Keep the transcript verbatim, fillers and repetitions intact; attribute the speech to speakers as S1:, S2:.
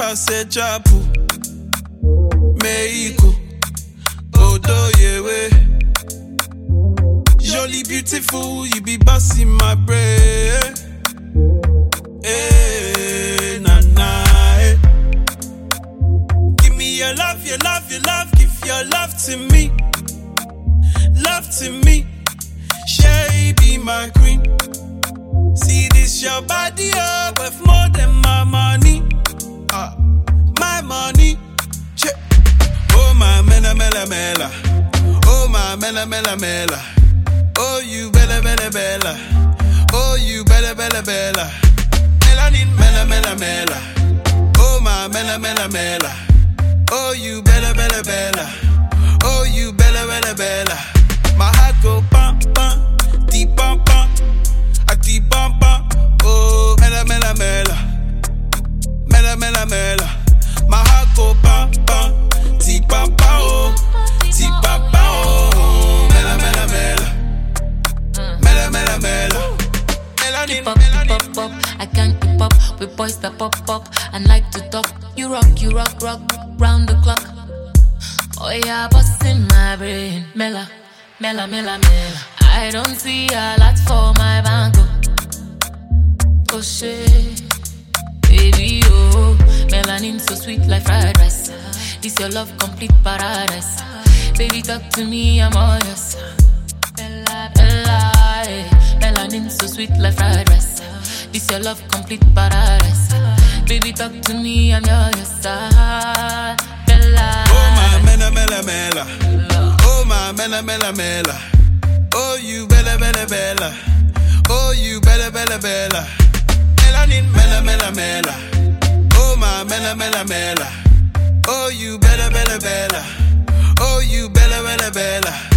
S1: se chapu Meiko Odo yewe Jolly beautiful, you be bossing my brain. Hey, na na. Hey. Give me your love, your love, your love. Give your love to me, love to me. She be my queen. See this your body up worth more than my money. Ah, uh, my money. Che. Oh my mela mela mela. Oh my mela mela mela. Oh, you bella, bella, bella. Oh, you bella, bella, bella. Melanin, mela, mela, mela. Oh, my mela, mela, mela. Oh, you bella, bella, bella. Oh, you bella, bella, bella. My heart go pam, pam, deep pam, pam. A deep pam, pam. Oh, mela, mela, mela. Mela, mela, mela. My heart go pam, pam, deep pam, pam. Oh, deep pam, pam. Oh, mela, mela, mela. Mela, mela, mela.
S2: Keep up, keep up, up. I can't keep up with boys that pop up and like to talk. You rock, you rock, rock, round the clock. Oh yeah, bust in my brain. Mela, mela, mela, mela. I don't see a lot for my banco. Oh shit, baby, oh. Melanin so sweet like fried rice. This your love complete paradise. Baby, talk to me, I'm all yours. Bella, bella, eh. Melanin so sweet like fried rice. This your love complete paradise. Baby, talk to me, I'm yours. Bella.
S1: Oh my mela mela mela. Oh my mela mela mela. Oh you bella bella bella. Oh you bella bella bella. Melanin mela mela mela. Oh my mela mela mela. Oh you bella bella bella. Oh you bella bella bella.